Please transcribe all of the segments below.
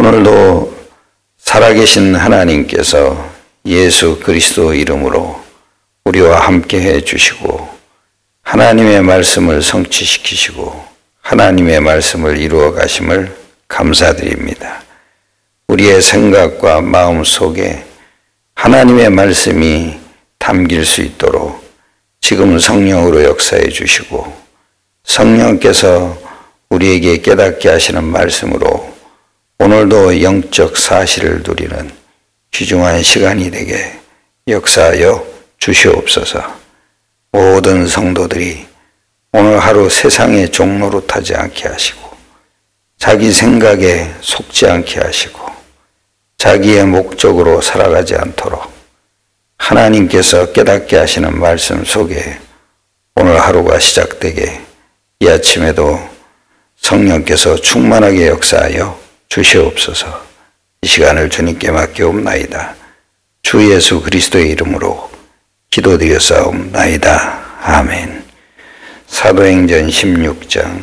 오늘도 살아계신 하나님께서 예수 그리스도 이름으로 우리와 함께 해 주시고 하나님의 말씀을 성취시키시고 하나님의 말씀을 이루어 가심을 감사드립니다. 우리의 생각과 마음 속에 하나님의 말씀이 담길 수 있도록 지금 성령으로 역사해 주시고 성령께서 우리에게 깨닫게 하시는 말씀으로 오늘도 영적 사실을 누리는 귀중한 시간이 되게 역사하여 주시옵소서. 모든 성도들이 오늘 하루 세상의 종로로 타지 않게 하시고 자기 생각에 속지 않게 하시고 자기의 목적으로 살아가지 않도록 하나님께서 깨닫게 하시는 말씀 속에 오늘 하루가 시작되게 이 아침에도 성령께서 충만하게 역사하여 주시옵소서. 이 시간을 주님께 맡기옵나이다. 주 예수 그리스도의 이름으로 기도드렸사옵나이다. 아멘. 사도행전 16장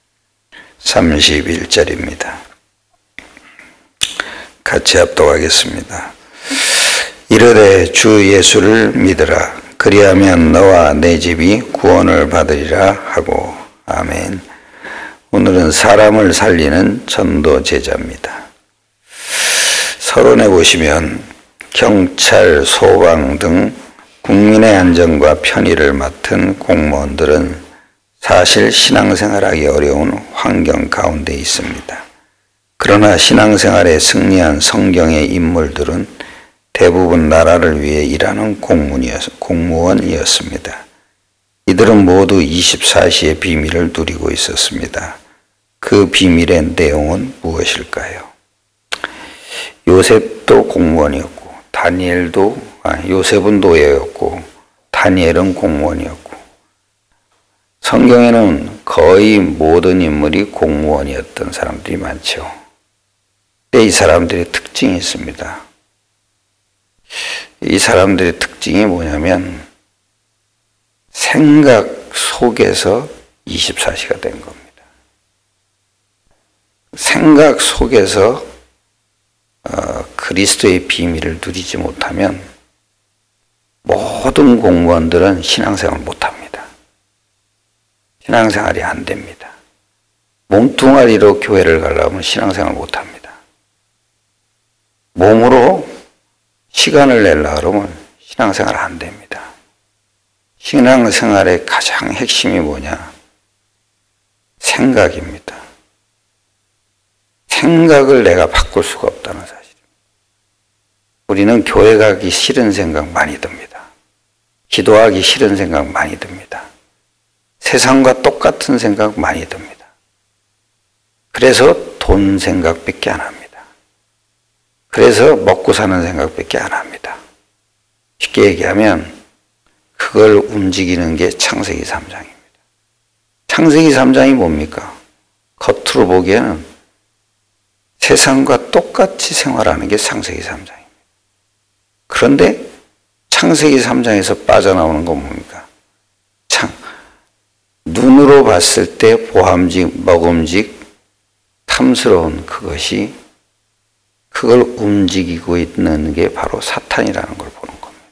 31절입니다. 같이 합독하겠습니다. 이르되 주 예수를 믿으라. 그리하면 너와 내 집이 구원을 받으리라 하고. 아멘. 오늘은 사람을 살리는 전도 제자입니다. 서론에 보시면 경찰, 소방 등 국민의 안전과 편의를 맡은 공무원들은 사실 신앙생활하기 어려운 환경 가운데 있습니다. 그러나 신앙생활에 승리한 성경의 인물들은 대부분 나라를 위해 일하는 공무원이었습니다. 이들은 모두 24시의 비밀을 누리고 있었습니다. 그 비밀의 내용은 무엇일까요? 요셉도 공무원이었고 요셉은 노예였고 다니엘은 공무원이었고 성경에는 거의 모든 인물이 공무원이었던 사람들이 많죠. 이 사람들의 특징이 있습니다. 이 사람들의 특징이 뭐냐면 생각 속에서 24시가 된 겁니다. 생각 속에서 그리스도의 비밀을 누리지 못하면 모든 공무원들은 신앙생활을 못합니다. 신앙생활이 안 됩니다. 몸뚱아리로 교회를 가려면 신앙생활을 못합니다. 몸으로 시간을 내려고 그러면 신앙생활 안 됩니다. 신앙생활의 가장 핵심이 뭐냐? 생각입니다. 생각을 내가 바꿀 수가 없다는 사실입니다. 우리는 교회 가기 싫은 생각 많이 듭니다. 기도하기 싫은 생각 많이 듭니다. 세상과 똑같은 생각 많이 듭니다. 그래서 돈 생각밖에 안 합니다. 그래서 먹고 사는 생각밖에 안 합니다. 쉽게 얘기하면 그걸 움직이는 게 창세기 3장입니다. 창세기 3장이 뭡니까? 겉으로 보기에는 세상과 똑같이 생활하는 게 창세기 3장입니다. 그런데 창세기 3장에서 빠져나오는 건 뭡니까? 눈으로 봤을 때 보함직, 먹음직, 탐스러운 그것이 그걸 움직이고 있는 게 바로 사탄이라는 걸 보는 겁니다.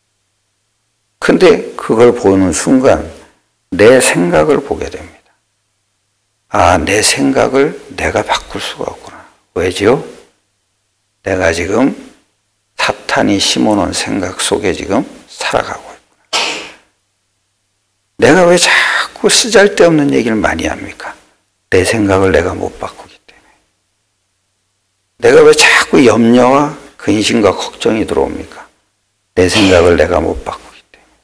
근데 그걸 보는 순간 내 생각을 보게 됩니다. 아, 내 생각을 내가 바꿀 수가 없구나. 왜지요? 내가 지금 사탄이 심어놓은 생각 속에 지금 살아가고 있구나. 내가 왜 자꾸 쓰잘데없는 얘기를 많이 합니까? 내 생각을 내가 못 바꾸기 때문에. 내가 왜 자꾸 염려와 근심과 걱정이 들어옵니까? 내 생각을 내가 못 바꾸기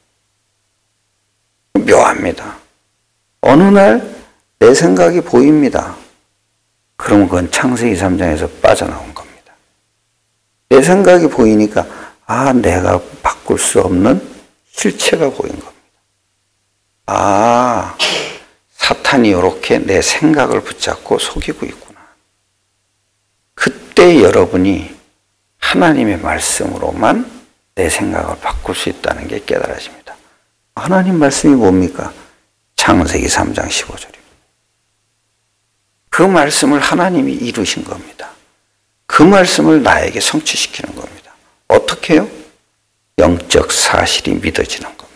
때문에. 묘합니다. 어느 날 내 생각이 보입니다. 그러면 그건 창세기 3장에서 빠져나온 겁니다. 내 생각이 보이니까 아, 내가 바꿀 수 없는 실체가 보인 겁니다. 아, 사탄이 이렇게 내 생각을 붙잡고 속이고 있구나. 그때 여러분이 하나님의 말씀으로만 내 생각을 바꿀 수 있다는 게 깨달아집니다. 하나님 말씀이 뭡니까? 창세기 3장 15절입니다. 그 말씀을 하나님이 이루신 겁니다. 그 말씀을 나에게 성취시키는 겁니다. 어떻게요? 영적 사실이 믿어지는 겁니다.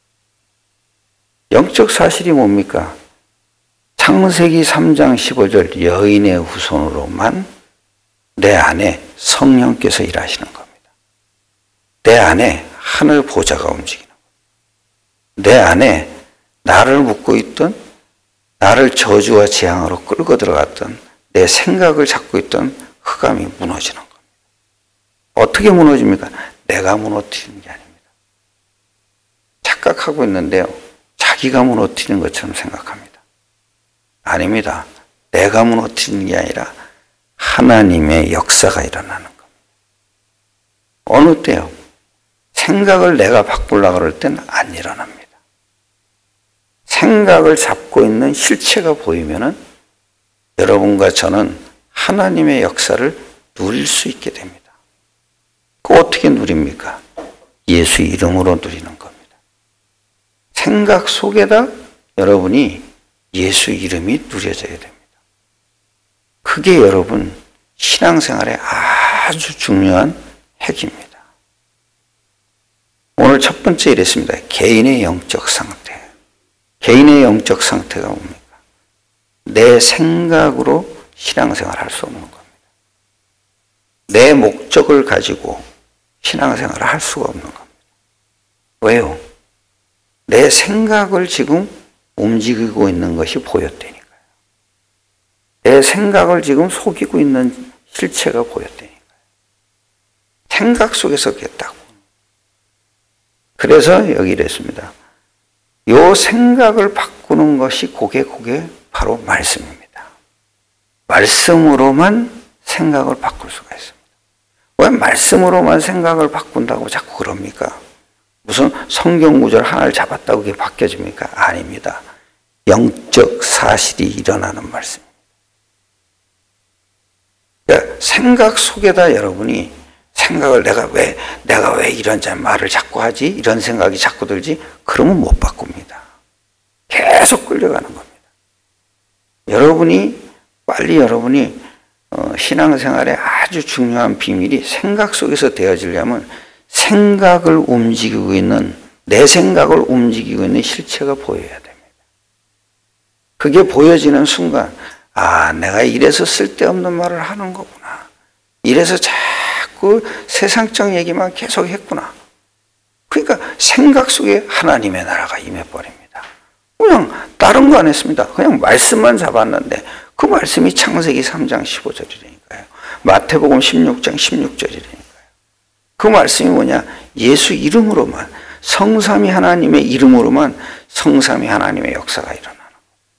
영적 사실이 뭡니까? 창세기 3장 15절 여인의 후손으로만 내 안에 성령께서 일하시는 겁니다. 내 안에 하늘 보좌가 움직이는 겁니다. 내 안에 나를 묶고 있던, 나를 저주와 재앙으로 끌고 들어갔던, 내 생각을 잡고 있던 흑암이 무너지는 겁니다. 어떻게 무너집니까? 내가 무너뜨리는 게 아닙니다. 착각하고 있는데요, 자기가 무너뜨리는 것처럼 생각합니다. 아닙니다. 내가 무너뜨리는 게 아니라 하나님의 역사가 일어나는 겁니다. 어느 때요? 생각을 내가 바꾸려고 그럴 때는 안 일어납니다. 생각을 잡고 있는 실체가 보이면은 여러분과 저는 하나님의 역사를 누릴 수 있게 됩니다. 그 어떻게 누립니까? 예수 이름으로 누리는 겁니다. 생각 속에다 여러분이 예수 이름이 누려져야 됩니다. 그게 여러분 신앙생활에 아주 중요한 핵입니다. 오늘 첫 번째 이랬습니다. 개인의 영적 상태. 개인의 영적 상태가 뭡니까? 내 생각으로 신앙생활을 할 수 없는 겁니다. 내 목적을 가지고 신앙생활을 할 수가 없는 겁니다. 왜요? 내 생각을 지금 움직이고 있는 것이 보였다니까요. 내 생각을 지금 속이고 있는 실체가 보였다니까요. 생각 속에서 깼다고. 그래서 여기 이랬습니다. 요 생각을 바꾸는 것이 그게 바로 말씀입니다. 말씀으로만 생각을 바꿀 수가 있습니다. 왜 말씀으로만 생각을 바꾼다고 자꾸 그럽니까? 무슨 성경 구절 하나를 잡았다고 그게 바뀌어집니까? 아닙니다. 영적 사실이 일어나는 말씀입니다. 그러니까 생각 속에다 여러분이 생각을 내가 왜 이런 말을 자꾸 하지? 이런 생각이 자꾸 들지? 그러면 못 바꿉니다. 계속 끌려가는 겁니다. 여러분이 신앙생활에 아주 중요한 비밀이 생각 속에서 되어지려면 생각을 움직이고 있는, 내 생각을 움직이고 있는 실체가 보여야 됩니다. 그게 보여지는 순간, 아, 내가 이래서 쓸데없는 말을 하는 거구나. 이래서 자꾸 세상적 얘기만 계속 했구나. 그러니까 생각 속에 하나님의 나라가 임해버립니다. 그냥 다른 거 안 했습니다. 그냥 말씀만 잡았는데 그 말씀이 창세기 3장 15절이라니까요. 마태복음 16장 16절이라니까요. 그 말씀이 뭐냐? 예수 이름으로만, 성삼위 하나님의 이름으로만 성삼위 하나님의 역사가 일어나는 거예요.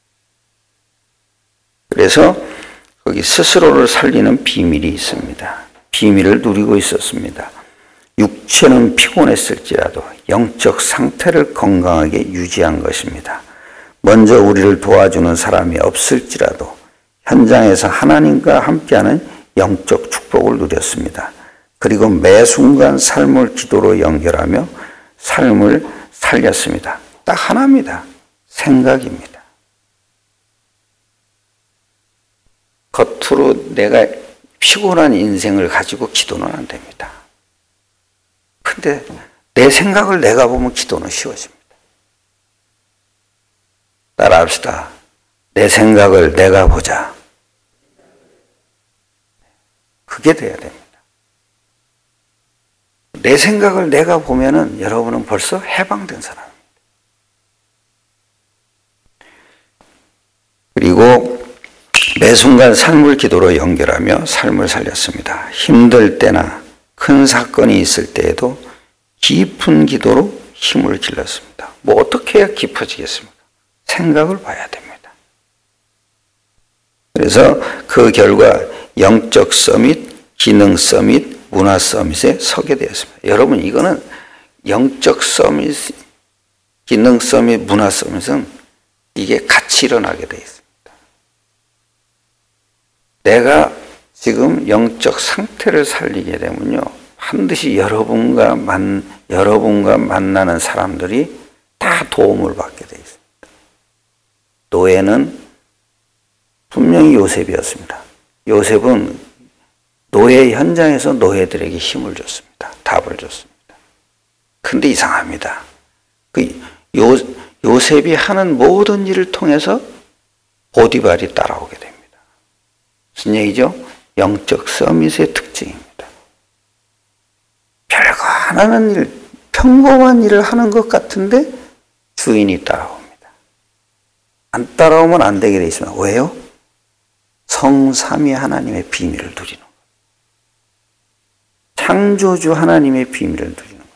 그래서 거기 스스로를 살리는 비밀이 있습니다. 비밀을 누리고 있었습니다. 육체는 피곤했을지라도 영적 상태를 건강하게 유지한 것입니다. 먼저 우리를 도와주는 사람이 없을지라도 현장에서 하나님과 함께하는 영적 축복을 누렸습니다. 그리고 매 순간 삶을 기도로 연결하며 삶을 살렸습니다. 딱 하나입니다. 생각입니다. 겉으로 내가 피곤한 인생을 가지고 기도는 안 됩니다. 근데 내 생각을 내가 보면 기도는 쉬워집니다. 따라합시다. 내 생각을 내가 보자. 그게 돼야 됩니다. 내 생각을 내가 보면은 여러분은 벌써 해방된 사람입니다. 그리고 매 순간 삶을 기도로 연결하며 삶을 살렸습니다. 힘들 때나 큰 사건이 있을 때에도 깊은 기도로 힘을 길렀습니다. 뭐 어떻게 해야 깊어지겠습니까? 생각을 봐야 됩니다. 그래서 그 결과 영적 서밋, 기능 서밋, 문화 서밋에 서게 되었습니다. 여러분, 이거는 영적 서밋, 기능 서밋, 문화 서밋은 이게 같이 일어나게 되어 있습니다. 내가 지금 영적 상태를 살리게 되면요, 반드시 여러분과 만나는 사람들이 다 도움을 받게 되어 있습니다. 노예는 분명히 요셉이었습니다. 요셉은 노예 현장에서 노예들에게 힘을 줬습니다. 답을 줬습니다. 근데 이상합니다. 요셉이 하는 모든 일을 통해서 보디발이 따라오게 됩니다. 무슨 얘기죠? 영적 서밋의 특징입니다. 별거 안 하는 일, 평범한 일을 하는 것 같은데 주인이 따라옵니다. 안 따라오면 안 되게 돼 있습니다. 왜요? 성삼위 하나님의 비밀을 누리는 거예요. 창조주 하나님의 비밀을 누리는 거예요.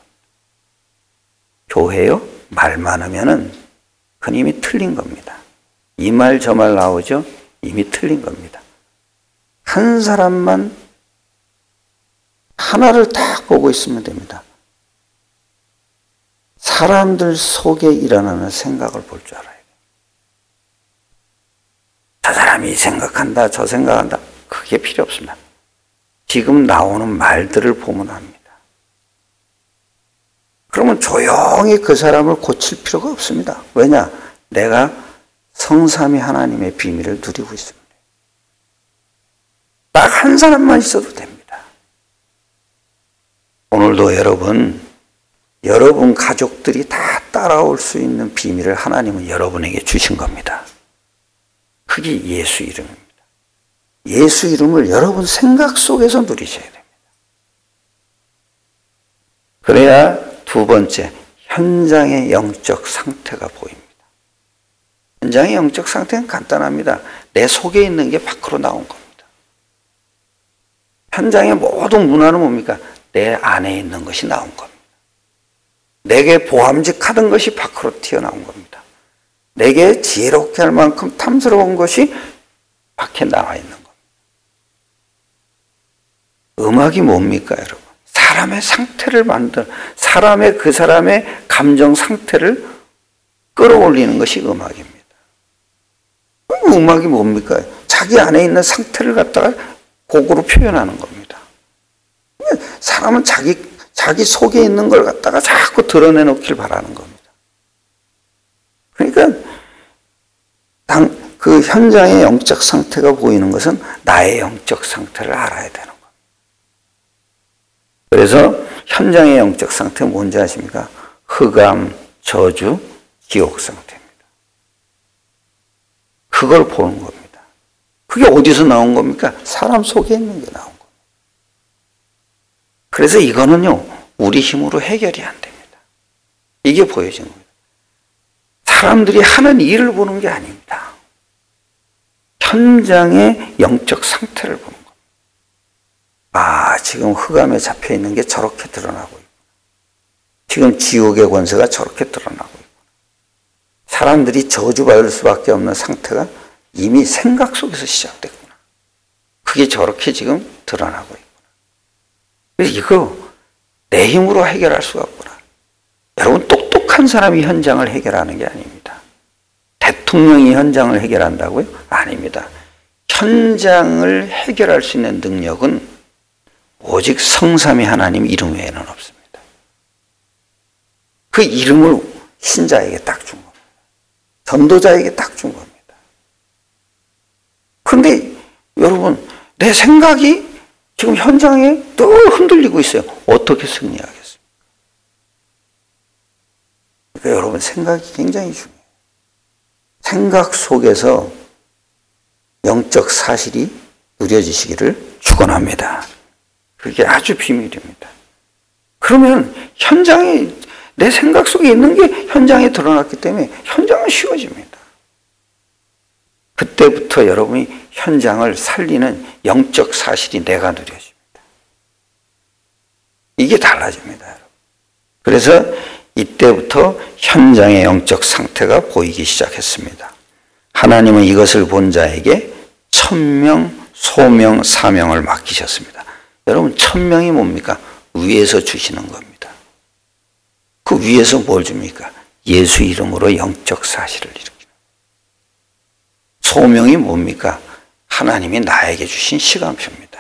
교회요? 말 많으면은 그건 이미 틀린 겁니다. 이 말 저 말 나오죠? 이미 틀린 겁니다. 한 사람만 하나를 딱 보고 있으면 됩니다. 사람들 속에 일어나는 생각을 볼 줄 알아야 돼요. 저 사람이 생각한다, 저 생각한다. 그게 필요 없습니다. 지금 나오는 말들을 보면 합니다. 그러면 조용히 그 사람을 고칠 필요가 없습니다. 왜냐? 내가 성삼위 하나님의 비밀을 누리고 있습니다. 딱 한 사람만 있어도 됩니다. 오늘도 여러분 가족들이 다 따라올 수 있는 비밀을 하나님은 여러분에게 주신 겁니다. 그게 예수 이름입니다. 예수 이름을 여러분 생각 속에서 누리셔야 됩니다. 그래야 두 번째, 현장의 영적 상태가 보입니다. 현장의 영적 상태는 간단합니다. 내 속에 있는 게 밖으로 나온 겁니다. 현장의 모든 문화는 뭡니까? 내 안에 있는 것이 나온 겁니다. 내게 보암직하던 것이 밖으로 튀어나온 겁니다. 내게 지혜롭게 할 만큼 탐스러운 것이 밖에 나와 있는 겁니다. 음악이 뭡니까, 여러분? 사람의 상태를 사람의 그 사람의 감정 상태를 끌어올리는 것이 음악입니다. 음악이 뭡니까? 자기 안에 있는 상태를 갖다가 곡으로 표현하는 겁니다. 사람은 자기 속에 있는 걸 갖다가 자꾸 드러내놓길 바라는 겁니다. 그러니까 그 현장의 영적 상태가 보이는 것은 나의 영적 상태를 알아야 되는 겁니다. 그래서 현장의 영적 상태는 뭔지 아십니까? 흑암, 저주, 지옥 상태입니다. 그걸 보는 겁니다. 그게 어디서 나온 겁니까? 사람 속에 있는 게 나온 겁니다. 그래서 이거는요, 우리 힘으로 해결이 안 됩니다. 이게 보여진 겁니다. 사람들이 하는 일을 보는 게 아닙니다. 현장의 영적 상태를 보는 겁니다. 아, 지금 흑암에 잡혀 있는 게 저렇게 드러나고 있구나. 지금 지옥의 권세가 저렇게 드러나고 있구나. 사람들이 저주받을 수밖에 없는 상태가 이미 생각 속에서 시작됐구나. 그게 저렇게 지금 드러나고 있구나. 그래서 이거 내 힘으로 해결할 수가 없구나. 여러분, 똑똑한 사람이 현장을 해결하는 게 아닙니다. 대통령이 현장을 해결한다고요? 아닙니다. 현장을 해결할 수 있는 능력은 오직 성삼위 하나님 이름 외에는 없습니다. 그 이름을 신자에게 딱 준 겁니다. 전도자에게 딱 준 겁니다. 그런데 여러분, 내 생각이 지금 현장에 또 흔들리고 있어요. 어떻게 승리하겠습니까? 그러니까 여러분, 생각이 굉장히 중요해요. 생각 속에서 영적 사실이 누려지시기를 축원합니다. 그게 아주 비밀입니다. 그러면 현장에, 내 생각 속에 있는 게 현장에 드러났기 때문에 현장은 쉬워집니다. 그때부터 여러분이 현장을 살리는 영적 사실이 내가 누려집니다. 이게 달라집니다, 여러분. 그래서 이때부터 현장의 영적 상태가 보이기 시작했습니다. 하나님은 이것을 본 자에게 천명, 소명, 사명을 맡기셨습니다. 여러분, 천명이 뭡니까? 위에서 주시는 겁니다. 그 위에서 뭘 줍니까? 예수 이름으로 영적 사실을 일으키는. 소명이 뭡니까? 하나님이 나에게 주신 시간표입니다.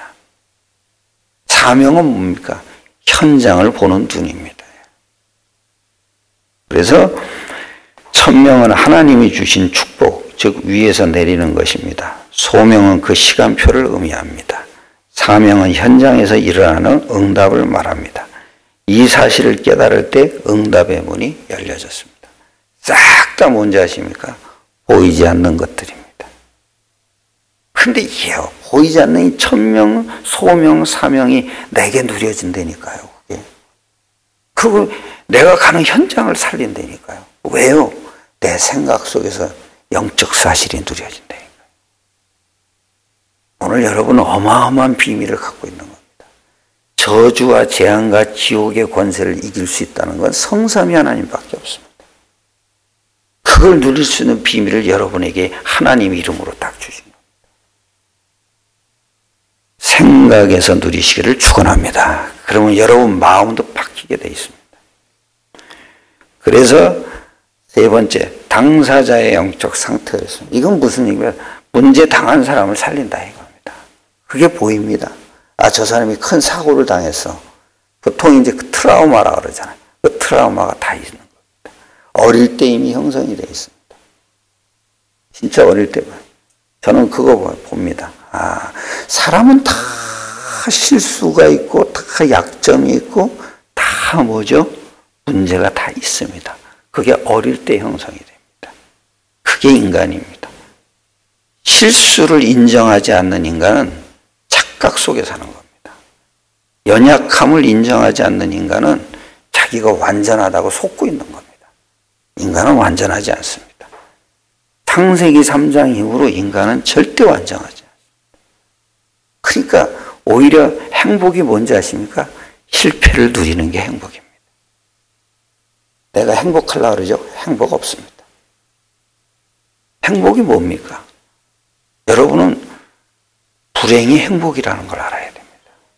사명은 뭡니까? 현장을 보는 눈입니다. 그래서 천명은 하나님이 주신 축복, 즉 위에서 내리는 것입니다. 소명은 그 시간표를 의미합니다. 사명은 현장에서 일어나는 응답을 말합니다. 이 사실을 깨달을 때 응답의 문이 열려졌습니다. 싹 다 뭔지 아십니까? 보이지 않는 것들입니다. 근데 이게요, 보이지 않는 이 천명, 소명, 사명이 내게 누려진다니까요. 그거 내가 가는 현장을 살린다니까요. 왜요? 내 생각 속에서 영적 사실이 누려진다니까요. 오늘 여러분은 어마어마한 비밀을 갖고 있는 겁니다. 저주와 재앙과 지옥의 권세를 이길 수 있다는 건 성삼위 하나님밖에 없습니다. 그걸 누릴 수 있는 비밀을 여러분에게 하나님 이름으로 딱 주신 겁니다. 생각에서 누리시기를 축원합니다. 그러면 여러분 마음도 바뀌게 되어 있습니다. 그래서 세 번째, 당사자의 영적 상태가 있습니다. 이건 무슨 얘기야? 문제 당한 사람을 살린다 이겁니다. 그게 보입니다. 아, 저 사람이 큰 사고를 당했어. 보통 이제 그 트라우마라 그러잖아요. 그 트라우마가 다 있는 겁니다. 어릴 때 이미 형성이 되어 있습니다. 진짜 어릴 때 봐요. 저는 그거 봅니다. 아, 사람은 다 실수가 있고, 다 약점이 있고, 다 뭐죠? 문제가 다 있습니다. 그게 어릴 때 형성이 됩니다. 그게 인간입니다. 실수를 인정하지 않는 인간은 착각 속에 사는 겁니다. 연약함을 인정하지 않는 인간은 자기가 완전하다고 속고 있는 겁니다. 인간은 완전하지 않습니다. 창세기 3장 이후로 인간은 절대 완전하지 않습니다. 그러니까 오히려 행복이 뭔지 아십니까? 실패를 누리는 게 행복입니다. 내가 행복하려고 그러죠? 행복 없습니다. 행복이 뭡니까? 여러분은 불행이 행복이라는 걸 알아야 됩니다.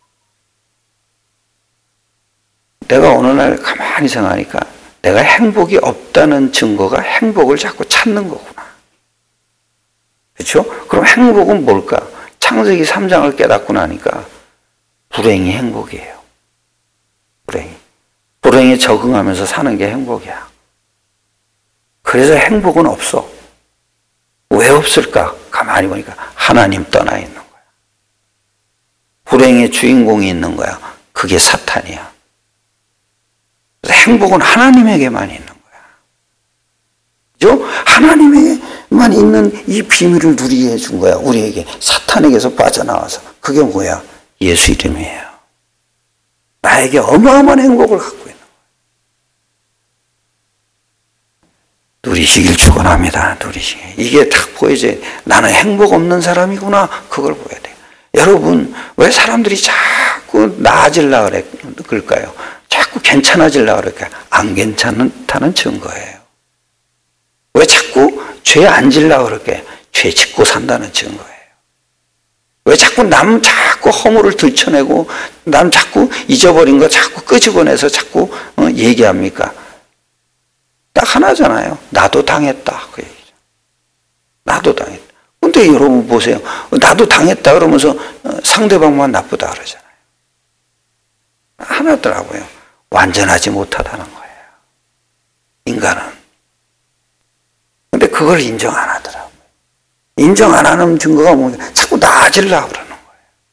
내가 어느 날 가만히 생각하니까 내가 행복이 없다는 증거가 행복을 자꾸 찾는 거구나. 그렇죠? 그럼 행복은 뭘까? 창세기 3장을 깨닫고 나니까 불행이 행복이에요. 불행에 적응하면서 사는 게 행복이야. 그래서 행복은 없어. 왜 없을까? 가만히 보니까 하나님 떠나 있는 거야. 불행의 주인공이 있는 거야. 그게 사탄이야. 그래서 행복은 하나님에게만 있는 거야. 그죠? 하나님에게만 있는 이 비밀을 누리게 해준 거야. 우리에게. 사탄에게서 빠져나와서. 그게 뭐야? 예수 이름이에요. 나에게 어마어마한 행복을 갖고 있는 거야. 누리시길 축원합니다. 누리시길. 이게 딱 보이지. 나는 행복 없는 사람이구나. 그걸 보여야 돼요. 여러분, 왜 사람들이 자꾸 나아지려고 그럴까요? 자꾸 괜찮아지려고 그럴까요? 안 괜찮다는 증거예요. 왜 자꾸 죄 안 지려고 그럴까요? 죄 짓고 산다는 증거예요. 왜 자꾸 자꾸 허물을 들춰내고 남 자꾸 잊어버린 거 자꾸 끄집어내서 자꾸 얘기합니까? 딱 하나잖아요. 나도 당했다. 그 얘기죠. 나도 당했다. 근데 여러분 보세요. 나도 당했다 그러면서 상대방만 나쁘다 그러잖아요. 하나더라고요. 완전하지 못하다는 거예요. 인간은. 근데 그걸 인정 안 하더라고요. 인정 안 하는 증거가 뭐냐? 자꾸 나아지려고 그러는 거예요.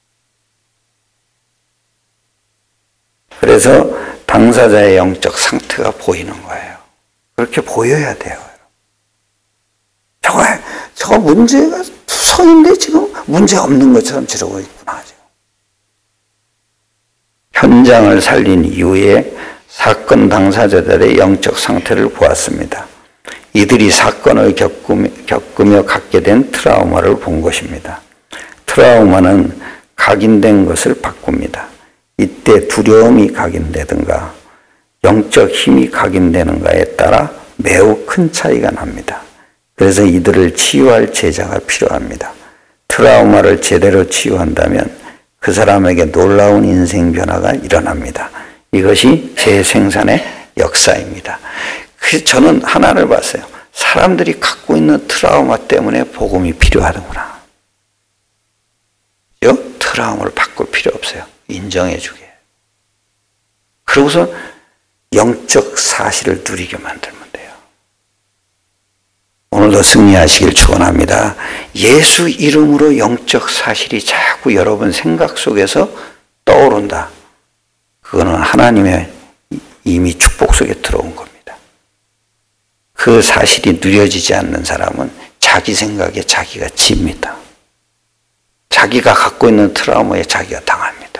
그래서 당사자의 영적 상태가 보이는 거예요. 그렇게 보여야 돼요. 저거 문제가 투성인데 지금 문제 없는 것처럼 저러고 있구나. 현장을 살린 이후에 사건 당사자들의 영적 상태를 보았습니다. 이들이 사건을 겪으며 갖게 된 트라우마를 본 것입니다. 트라우마는 각인된 것을 바꿉니다. 이때 두려움이 각인되든가 영적 힘이 각인되는가에 따라 매우 큰 차이가 납니다. 그래서 이들을 치유할 제자가 필요합니다. 트라우마를 제대로 치유한다면 그 사람에게 놀라운 인생 변화가 일어납니다. 이것이 재생산의 역사입니다. 그래서 저는 하나를 봤어요. 사람들이 갖고 있는 트라우마 때문에 복음이 필요하구나. 트라우마를 바꿀 필요 없어요. 인정해 주게. 그러고서 영적 사실을 누리게 만들면 돼요. 오늘도 승리하시길 축원합니다. 예수 이름으로 영적 사실이 자꾸 여러분 생각 속에서 떠오른다. 그거는 하나님의 이미 축복 속에 들어온 겁니다. 그 사실이 누려지지 않는 사람은 자기 생각에 자기가 집니다. 자기가 갖고 있는 트라우마에 자기가 당합니다.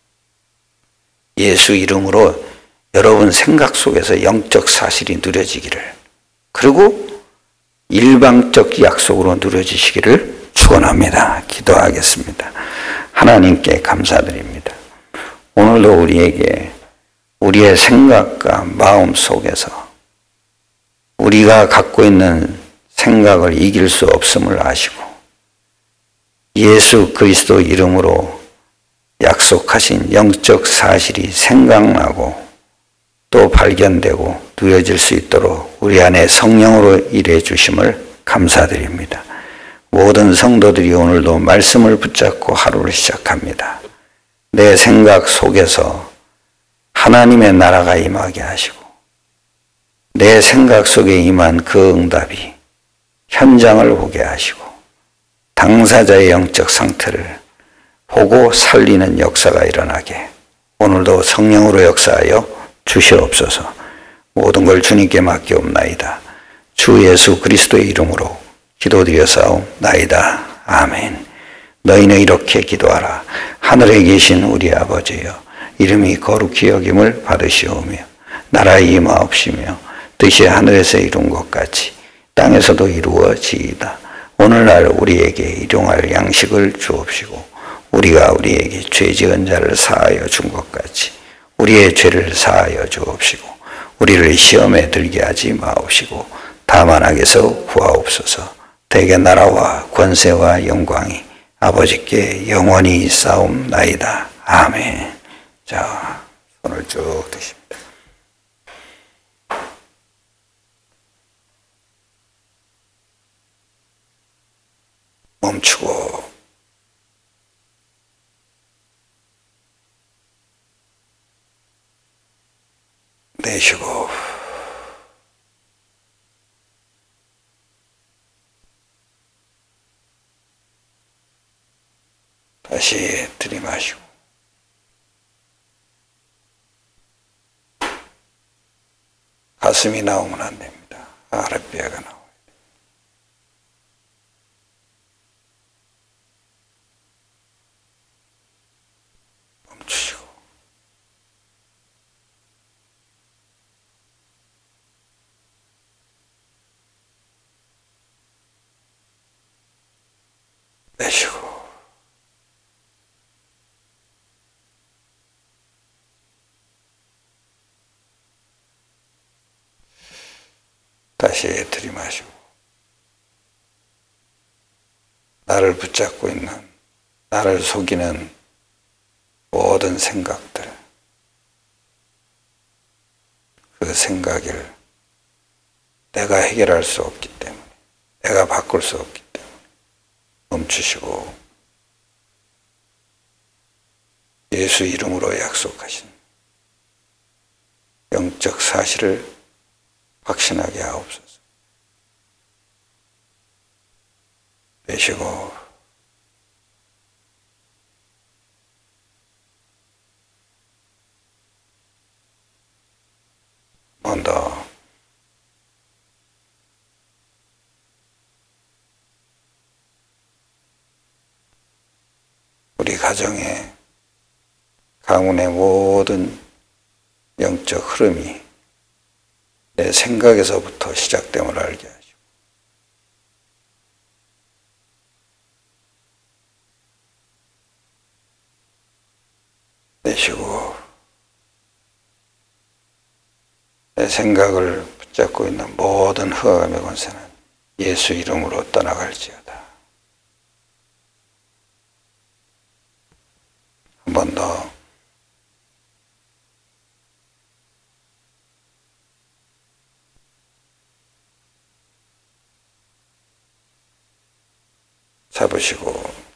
예수 이름으로 여러분 생각 속에서 영적 사실이 누려지기를, 그리고 일방적 약속으로 누려지시기를 축원합니다. 기도하겠습니다. 하나님께 감사드립니다. 오늘도 우리에게 우리의 생각과 마음 속에서 우리가 갖고 있는 생각을 이길 수 없음을 아시고 예수 그리스도 이름으로 약속하신 영적 사실이 생각나고 또 발견되고 누려질 수 있도록 우리 안에 성령으로 일해 주심을 감사드립니다. 모든 성도들이 오늘도 말씀을 붙잡고 하루를 시작합니다. 내 생각 속에서 하나님의 나라가 임하게 하시고 내 생각 속에 임한 그 응답이 현장을 보게 하시고 당사자의 영적 상태를 보고 살리는 역사가 일어나게 오늘도 성령으로 역사하여 주시옵소서. 모든 걸 주님께 맡기옵나이다. 주 예수 그리스도의 이름으로 기도드렸사옵나이다. 아멘. 너희는 이렇게 기도하라. 하늘에 계신 우리 아버지여, 이름이 거룩히 여김을 받으시오며 나라에 임하옵시며 뜻이 하늘에서 이룬 것 같이 땅에서도 이루어지이다. 오늘날 우리에게 일용할 양식을 주옵시고 우리가 우리에게 죄 지은 자를 사하여 준 것 같이 우리의 죄를 사하여 주옵시고 우리를 시험에 들게 하지 마옵시고 다만 악에서 구하옵소서. 대개 나라와 권세와 영광이 아버지께 영원히 있사옵나이다. 아멘. 자, 손을 쭉 드십니다. 멈추고 내쉬고 다시 들이마시고 가슴이 나오면 안 됩니다. 아랫배가 나와야 돼요. 멈추시고 내쉬고 다시 들이마시고 나를 붙잡고 있는, 나를 속이는 모든 생각들, 그 생각을 내가 해결할 수 없기 때문에, 내가 바꿀 수 없기 때문에 멈추시고 예수 이름으로 약속하신 영적 사실을 확신하게 하옵소서. 내쉬고 한 번 더 우리 가정의 가문의 모든 영적 흐름이 내 생각에서부터 시작됨을 알게 하시고 내쉬고 내 생각을 붙잡고 있는 모든 흑암의 권세는 예수 이름으로 떠나갈지어다. 한 번 더 잡으시고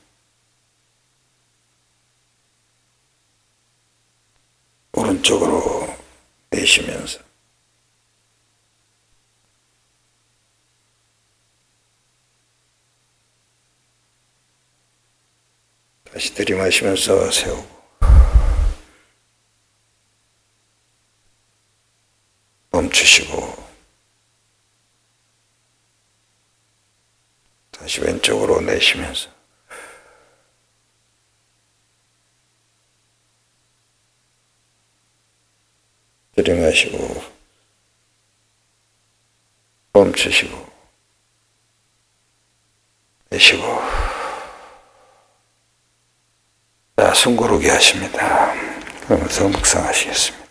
오른쪽으로 내쉬면서 다시 들이마시면서 세우고 멈추시고 다시 왼쪽으로 내쉬면서 들이마시고 멈추시고 내쉬고. 자, 숨 고르게 하십니다. 그러면서 묵상하시겠습니다.